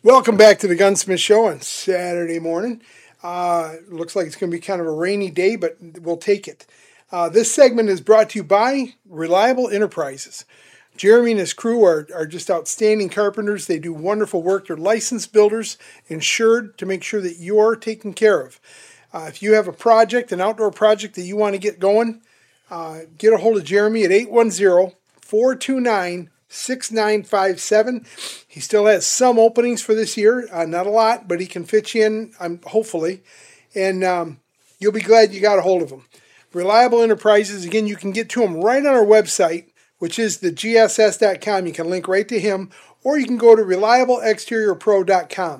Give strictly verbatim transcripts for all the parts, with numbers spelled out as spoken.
Welcome back to the Gunsmith Show on Saturday morning. Uh, looks like it's going to be kind of a rainy day, but we'll take it. Uh, this segment is brought to you by Reliable Enterprises. Jeremy and his crew are, are just outstanding carpenters. They do wonderful work. They're licensed builders, insured to make sure that you're taken care of. Uh, if you have a project, an outdoor project that you want to get going, uh, get a hold of Jeremy at eight one zero, four two nine, six nine five seven. He still has some openings for this year. Uh, not a lot, but he can fit you in, um, hopefully. And um, you'll be glad you got a hold of him. Reliable Enterprises, again, you can get to him right on our website, which is the G S S dot com. You can link right to him, or you can go to reliable exterior pro dot com.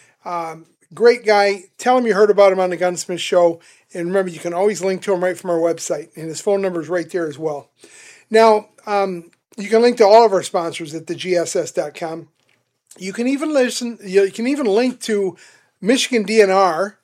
Um, great guy. Tell him you heard about him on the Gunsmith Show. And remember, you can always link to him right from our website. And his phone number is right there as well. Now, um, you can link to all of our sponsors at the G S S dot com. You can even listen. You can even link to Michigan D N R.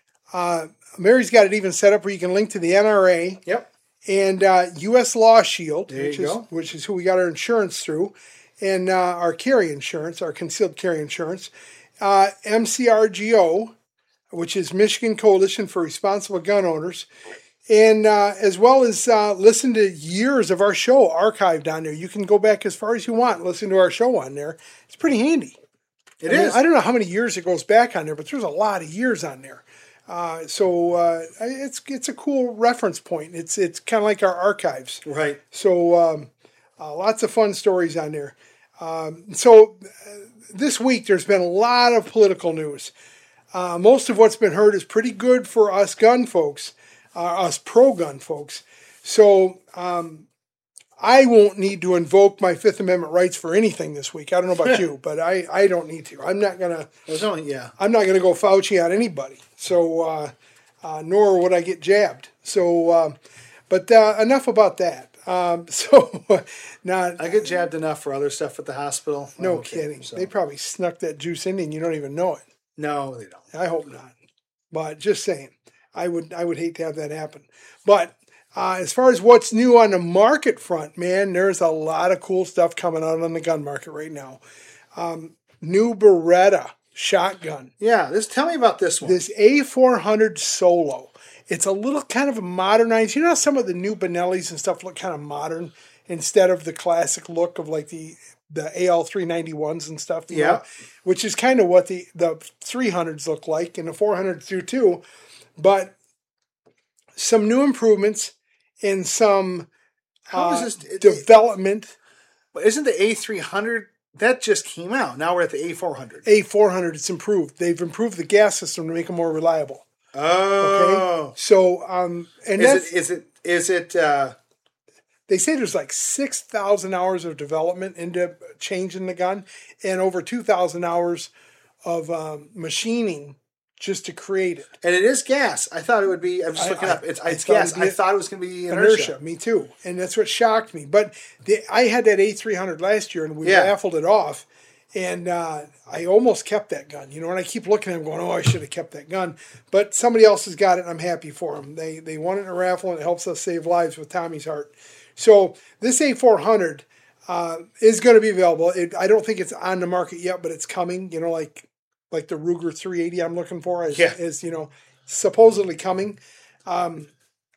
Uh, Mary's got it even set up where you can link to the N R A. Yep. And uh, U S Law Shield, There which you is go. which is who we got our insurance through, and uh, our carry insurance, our concealed carry insurance. Uh, M C R G O, which is Michigan Coalition for Responsible Gun Owners. And uh, as well as uh, listen to years of our show archived on there. You can go back as far as you want and listen to our show on there. It's pretty handy. It I mean, is. I don't know how many years it goes back on there, but there's a lot of years on there. Uh, so uh, it's it's a cool reference point. It's it's kind of like our archives. Right. So um, uh, lots of fun stories on there. Um, so uh, this week there's been a lot of political news. Uh, most of what's been heard is pretty good for us gun folks. Uh, us pro-gun folks. So um, I won't need to invoke my Fifth Amendment rights for anything this week. I don't know about you, but I, I don't need to. I'm not gonna. There's only yeah. I'm not gonna go Fauci on anybody. So uh, uh, nor would I get jabbed. So, uh, but uh, enough about that. Um, so now I get jabbed enough for other stuff at the hospital. no Okay, kidding. so. They probably snuck that juice in and you don't even know it. No, they don't. I hope not. But just saying. I would I would hate to have that happen. But uh, as far as what's new on the market front, man, there's a lot of cool stuff coming out on the gun market right now. Um, new Beretta shotgun. Yeah, this. Tell me about this one. This A four hundred Solo. It's a little kind of a modernized. You know how some of the new Benellis and stuff look kind of modern instead of the classic look of like the the A L three ninety-ones and stuff. You Yeah. know, which is kind of what the, the three hundreds look like, and the four hundreds do too. But some new improvements and some How uh, is this? development. But isn't the A three hundred that just came out? Now we're at the A four hundred. A four hundred, it's improved. They've improved the gas system to make it more reliable. Oh. Okay, so um, and Is that's, it? Is it? Is it? Uh, they say there's like six thousand hours of development into changing the gun, and over two thousand hours of um, machining just to create it. and it is gas. I thought it would be. I'm just I- looking I- up. It's, I it's thought gas. it'd be I thought it was going to be Inertia. inertia. Me too, and that's what shocked me. But the, I had that A three hundred last year, and we Yeah. raffled it off, and uh, I almost kept that gun. You know, and I keep looking at them, going, "Oh, I should have kept that gun." But somebody else has got it, and I'm happy for them. They they won it in a raffle, and it helps us save lives with Tommy's Heart. So this A four hundred uh, is going to be available. It, I don't think it's on the market yet, but it's coming. You know, like like the Ruger three eighty I'm looking for is, Yeah. is you know supposedly coming. Um,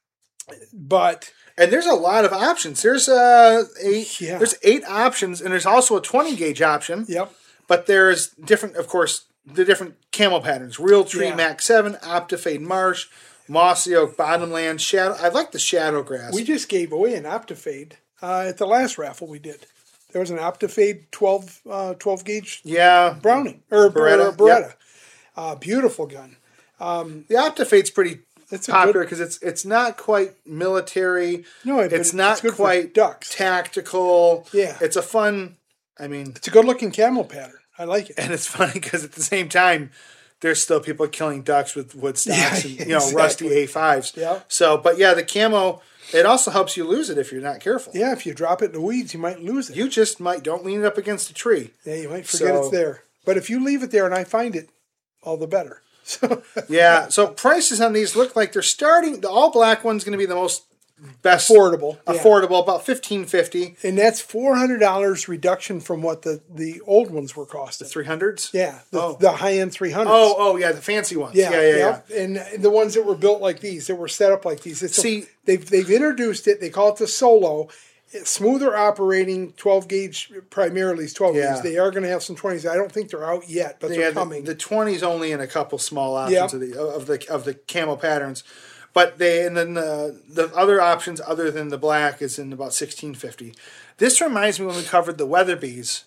but And there's a lot of options. There's uh eight. Yeah. There's eight options, and there's also a twenty gauge option. yep. But there's different, of course, the different camo patterns: Real Tree, Yeah. Max Seven, Optifade Marsh, Mossy Oak, Bottomland, Shadow. I like the Shadow Grass. We just gave away an Optifade uh, at the last raffle we did. There was an Optifade twelve, uh, twelve gauge yeah, Browning or Beretta, Beretta. Beretta. Uh, beautiful gun. the Optifade's pretty It's a popular good- because it's it's not quite military. No, it- it's but not it's good for quite ducks. tactical. Yeah. it's a fun. I mean, It's a good looking camel pattern. I like it. and it's funny because at the same time, there's still people killing ducks with wood stocks Yeah, and you know exactly. rusty A fives. Yeah. So, but yeah, the camo. It also helps you lose it if you're not careful. Yeah, if you drop it in the weeds, you might lose it. You just might don't lean it up against a tree. yeah, you might forget So- it's there. But if you leave it there and I find it, all the better. So Yeah. So prices on these look like they're starting. The all black one's going to be the most best affordable, yeah. affordable, about fifteen fifty. And that's four hundred dollars reduction from what the, the old ones were costing. The three hundreds? Yeah, the, oh. the high-end three hundreds. Oh, oh, yeah, the fancy ones. Yeah, yeah, yeah. yeah. And the ones that were built like these, that were set up like these. It's See, a, they've they've introduced it. They call it the Solo. It's smoother operating, twelve gauge, primarily is twelve yeah. gauge. They are going to have some twenties. I don't think they're out yet, but they're yeah, coming. The, the twenties only in a couple small options yep. of the of the of the camo patterns. But they and then the the other options other than the black is in about sixteen fifty. This reminds me when we covered the Weatherbees.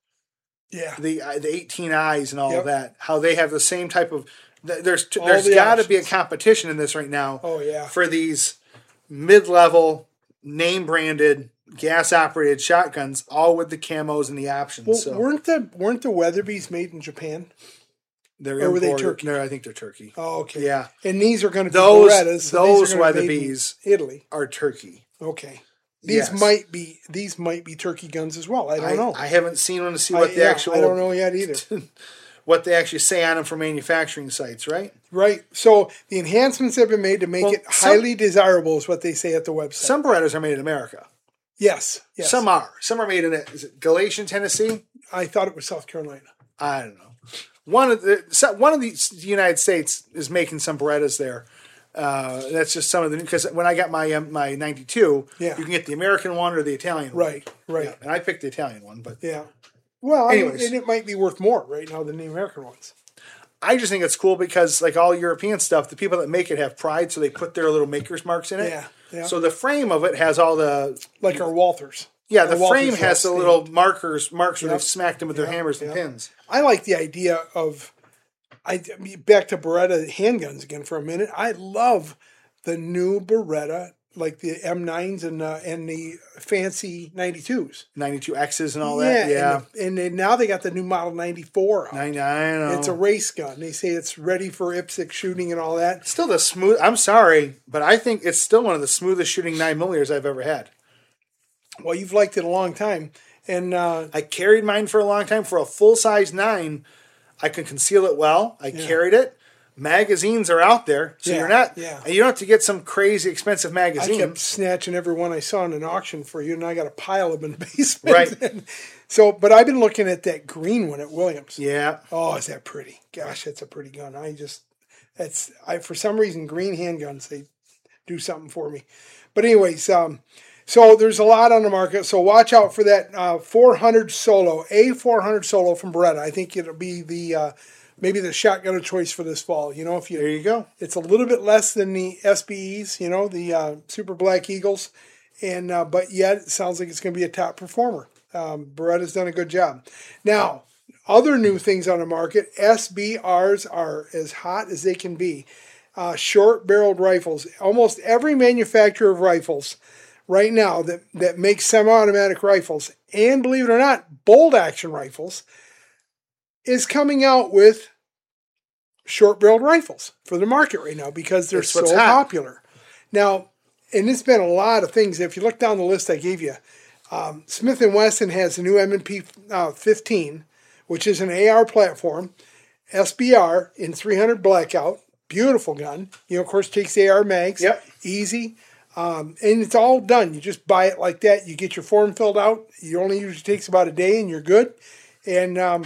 Yeah. The uh, the eighteen eyes and all yep. of that. How they have the same type of there's all there's the got to be a competition in this right now. Oh yeah. For these mid-level name branded gas operated shotguns, all with the camos and the options. Well, so. weren't the weren't the Weatherbees made in Japan? They're or were they imported. Turkey? No, I think they're Turkey. Oh, okay. Yeah. And these are going to be those, Berettas. So those Weatherbees, Italy, are Turkey. Okay. These yes. might be these might be Turkey guns as well. I don't I, know. I haven't seen one to see what I, the yeah, actual. I don't know yet either. What they actually say on them for manufacturing sites, right? Right. So the enhancements have been made to make well, it some, highly desirable, is what they say at the website. Some Berettas are made in America. Yes. Yes. Some are. Some are made in is it Galatian, Tennessee. I thought it was South Carolina. I don't know. One of the one of the United States is making some Berettas there. Uh, that's just some of the because when I got my um, my ninety-two, yeah. you can get the American one or the Italian one. Right, right. Yeah, and I picked the Italian one, but yeah. Well, anyways, I mean, and it might be worth more right now than the American ones. I just think it's cool because like all European stuff, the people that make it have pride, so they put their little maker's marks in it. Yeah, yeah. So the frame of it has all the like our Walthers. Yeah, the our frame Walthers has the stamped. little markers marks where Yep. they've smacked them with Yep. their hammers and Yep. pins. I like the idea of. I back to Beretta handguns again for a minute. I love the new Beretta, like the M nines and uh, and the fancy ninety-twos, ninety-two X's and all yeah, that. Yeah, and, the, and they, now they got the new model ninety-four. out. ninety-nine. I know. It's a race gun. They say it's ready for I P S C shooting and all that. Still the smooth. I'm sorry, but I think it's still one of the smoothest shooting nine millimeters I've ever had. Well, you've liked it a long time, and uh, I carried mine for a long time. For a full size nine, I can conceal it well. I Yeah. carried it. Magazines are out there, so Yeah, you're not. yeah. And you don't have to get some crazy expensive I magazine. kept snatching every one I saw in an auction for you, and I got a pile of them in the basement. Right. So, but I've been looking at that green one at Williams. Yeah. Oh, is that pretty? Gosh, that's a pretty gun. I just, that's, I for some reason, green handguns, they do something for me. But anyways, um, so there's a lot on the market. So watch out for that uh, four hundred Solo, A four hundred Solo from Beretta. I think it'll be the, uh, maybe the shotgun of choice for this fall. You know, if you, There you go. it's a little bit less than the S B Es, you know, the uh, Super Black Eagles. And, uh, but yet it sounds like it's going to be a top performer. Um, Beretta's done a good job. Now, other new things on the market, S B Rs are as hot as they can be. Uh, short-barreled rifles. Almost every manufacturer of rifles right now that, that makes semi-automatic rifles, and believe it or not, bolt-action rifles, is coming out with short-barreled rifles for the market right now because they're That's so what's hot. popular. Now, and it's been a lot of things. If you look down the list I gave you, um, Smith and Wesson has the new M and P uh, fifteen, which is an A R platform, S B R in three hundred blackout, beautiful gun. You know, of course, takes A R mags, Yep. easy, um, and it's all done. You just buy it like that. You get your form filled out. It only usually takes about a day, and you're good. And um,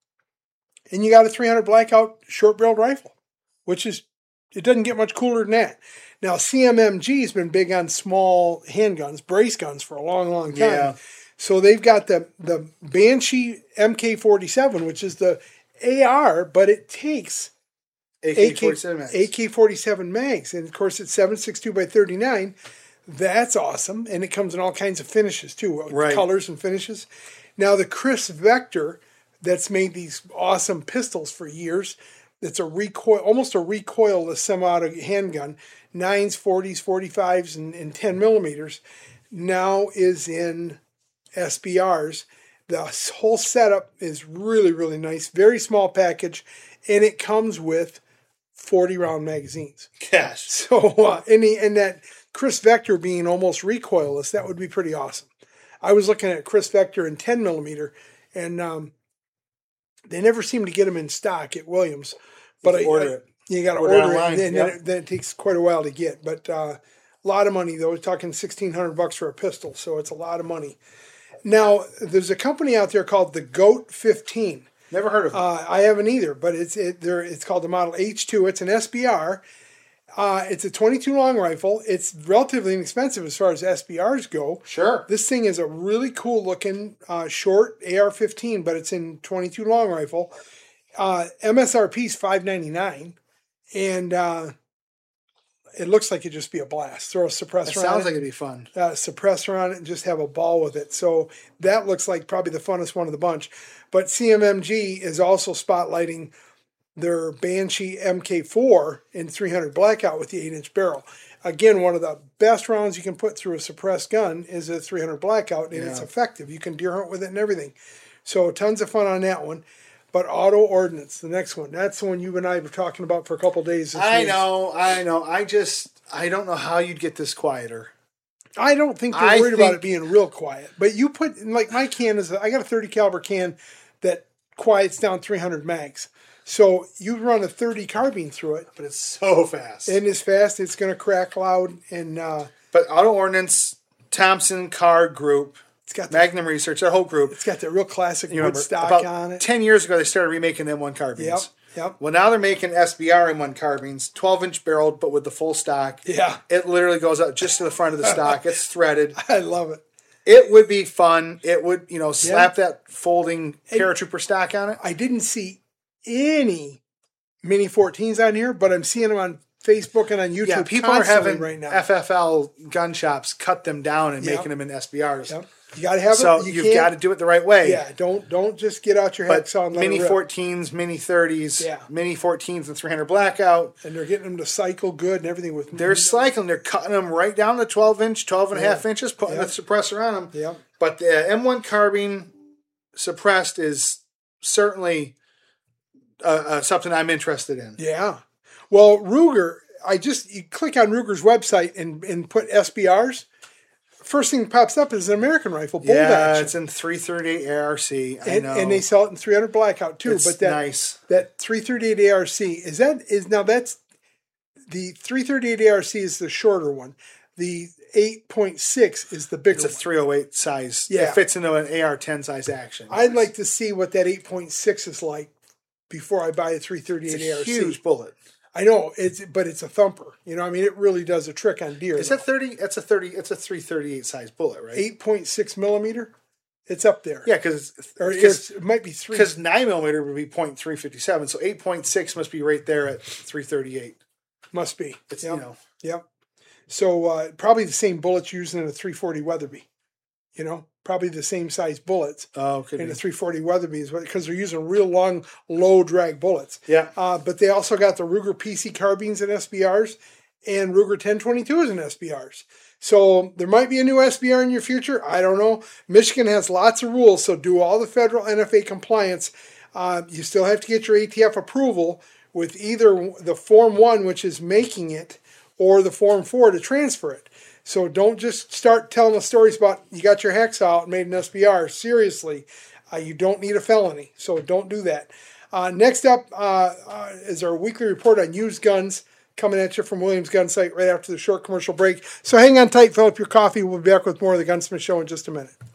and you got a three hundred blackout short-barreled rifle, which is, it doesn't get much cooler than that. Now, C M M G has been big on small handguns, brace guns for a long, long time. Yeah. So they've got the, the Banshee M K forty-seven, which is the A R, but it takes A K forty-seven mags. A K forty-seven mags. And, of course, it's seven six two by thirty-nine. That's awesome. And it comes in all kinds of finishes, too, Right. colors and finishes. Now, the Chris Vector that's made these awesome pistols for years, it's a recoil, almost a recoilless semi-auto handgun, nines, forties, forty-fives, and, and ten millimeters, now is in S B Rs. The whole setup is really, really nice. Very small package, and it comes with forty round magazines. Gosh. So, uh, and, the, and that Chris Vector being almost recoilless, that would be pretty awesome. I was looking at Chris Vector in ten millimeter, and um, they never seem to get them in stock at Williams. But I, order I, it. you got to Order order, online, it, and yep. then, it, then it takes quite a while to get. But uh, A lot of money, though. We're talking sixteen hundred bucks for a pistol, so it's a lot of money. Now, there's a company out there called the Goat fifteen. Never heard of it. Uh, I haven't either, but it's it, it's called the Model H two. It's an S B R. Uh, it's a twenty-two long rifle. It's relatively inexpensive as far as S B Rs go. Sure. This thing is a really cool looking uh, short A R fifteen, but it's in twenty-two long rifle. Uh, M S R P is five ninety-nine, and uh, it looks like it'd just be a blast. Throw a suppressor That on sounds it. like it'd be fun. Uh, suppressor on it and just have a ball with it. So that looks like probably the funnest one of the bunch. But C M M G is also spotlighting their Banshee M K four in three hundred Blackout with the eight inch barrel. Again, one of the best rounds you can put through a suppressed gun is a three hundred Blackout, and yeah. It's effective. You can deer hunt with it and everything. So tons of fun on that one. But Auto Ordnance, the next one, that's the one you and I were talking about for a couple of days. This I week. know, I know. I just, I don't know how you'd get this quieter. I don't think they're I worried think, about it being real quiet. But you put, like my can is, I got a thirty caliber can that quiets down three hundred mags. So you run a thirty carbine through it. But it's so fast. And it's fast. It's going to crack loud. And uh, But Auto Ordnance, Thompson Car Group, it's got the, Magnum Research, that whole group. It's got that real classic you wood remember, stock about on it. ten years ago, they started remaking M one carbines. Yep, yep. Well, now they're making S B R M one carbines, twelve inch barreled, but with the full stock. Yeah. It literally goes up just to the front of the stock. It's threaded. I love it. It would be fun. It would, you know, slap Yeah. that folding paratrooper stock on it. I didn't see any Mini fourteens on here, but I'm seeing them on Facebook and on YouTube. Yeah, people are constantly having right now. F F L gun shops cut them down and Yep. making them in S B Rs. Yep. You got to have So it. You you've can't- got to do it the right way. Yeah, don't don't just get out your But hacksaw and let mini it rip. fourteens, mini thirties, Yeah. mini fourteens and three hundred Blackout. And they're getting them to cycle good and everything with. They're cycling. They're cutting them right down to twelve inch, twelve and a half Yeah. inches, putting Yep. the suppressor on them. Yep. But the M one carbine suppressed is certainly uh, uh, something I'm interested in. Yeah. Well, Ruger, I just you click on Ruger's website and, and put S B Rs. First thing that pops up is an American rifle, bolt Yeah, action. it's in three thirty-eight A R C. I and, know. and they sell it in three hundred Blackout too. It's but that nice. that three thirty-eight A R C is that is now that's the three thirty-eight A R C is the shorter one. The eight point six is the bigger It's a one. three oh eight size. Yeah. It fits into an A R ten size action. I'd like to see what that eight point six is like before I buy a three thirty-eight it's A a R C. huge bullet. I know it's, but it's a thumper. You know, I mean, it really does a trick on deer. Is that thirty? That's a thirty. It's a three thirty-eight size bullet, right? eight point six millimeter? It's up there. Yeah, because or it's, it might be three. Because nine millimeter would be point three fifty seven, so eight point six must be right there at three thirty eight. Must be. It's yep. you know. Yep. So uh, probably the same bullets used in a three forty Weatherby. You know, probably the same size bullets Oh, could in be. a three forty Weatherby because they're using real long, low drag bullets. Yeah. Uh, but they also got the Ruger P C carbines and S B Rs, and Ruger ten twenty-twos and S B Rs. So there might be a new S B R in your future. I don't know. Michigan has lots of rules, so do all the federal N F A compliance. Uh, you still have to get your A T F approval with either the Form one, which is making it, or the Form four to transfer it. So don't just start telling us stories about you got your hacksaw out and made an S B R. Seriously, uh, you don't need a felony, so don't do that. Uh, next up uh, uh, is our weekly report on used guns coming at you from Williams Gun Sight right after the short commercial break. So hang on tight, fill up your coffee. We'll be back with more of the Gunsmith Show in just a minute.